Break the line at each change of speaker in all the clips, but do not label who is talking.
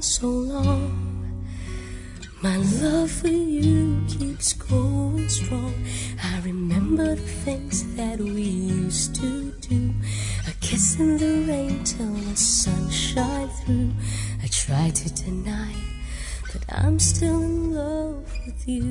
been so long. My love for you keeps growing strong. I remember the things that we used to do. A kiss in the rain till the sun shine through. I try to deny it, but I'm still in love with you.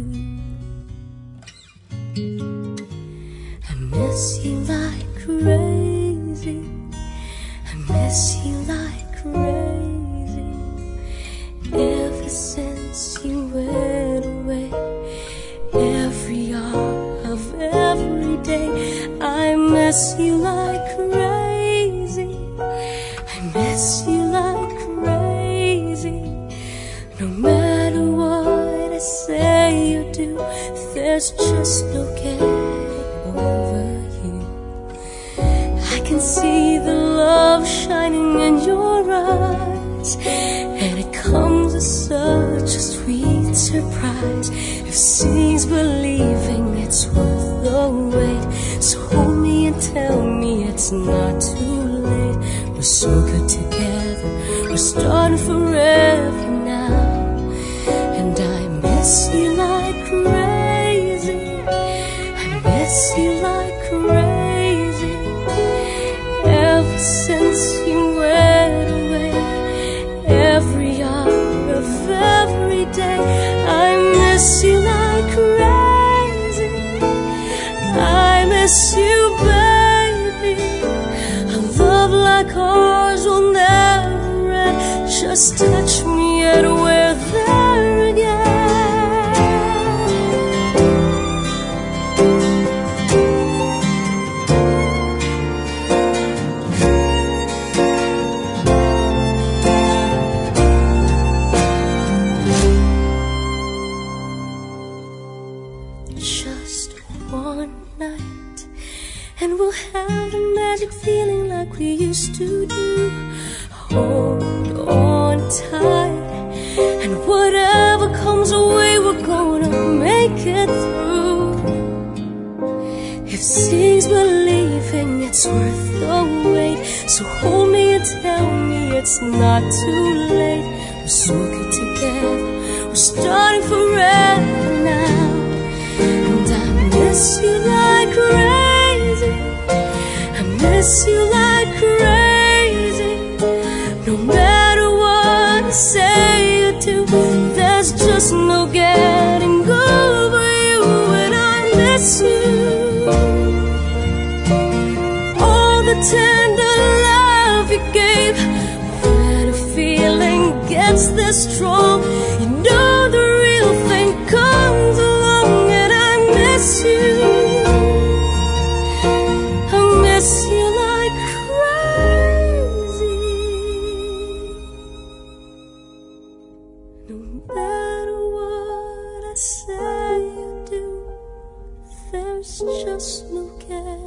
I miss you like crazy. I miss you like crazy. Ever since you went away, every hour of every day, I miss you like crazy. I miss you like crazy. No matter what I say or do, there's just no getting over you. I can see the love shining in your eyes, and it comes as such a sweet surprise. If seeing's believing, it's worth the wait. So hold me and tell me it's not too late. We're so good together, we're starting forever now. And I miss you like crazy. I miss you like crazy. Ever since you went away, every hour of every day, I miss you like crazy. I miss you, baby. A love like ours will never end. Just touch me and we're there again. Just one night, and we'll have a magic feeling like we used to do. Hold on tight, and whatever comes our way, we're gonna make it through. If seeing's believing, it's worth the wait. So hold me and tell me it's not too late. We're so good together, we're starting forever now. And I miss you like crazy. I miss you like crazy. No matter what I say or do, there's just no getting over you. And I miss you. All the tender love you gave. When a feeling gets this strong, you know the real thing comes along. And I miss you. I miss you like crazy. No matter what I say or do, there's just no getting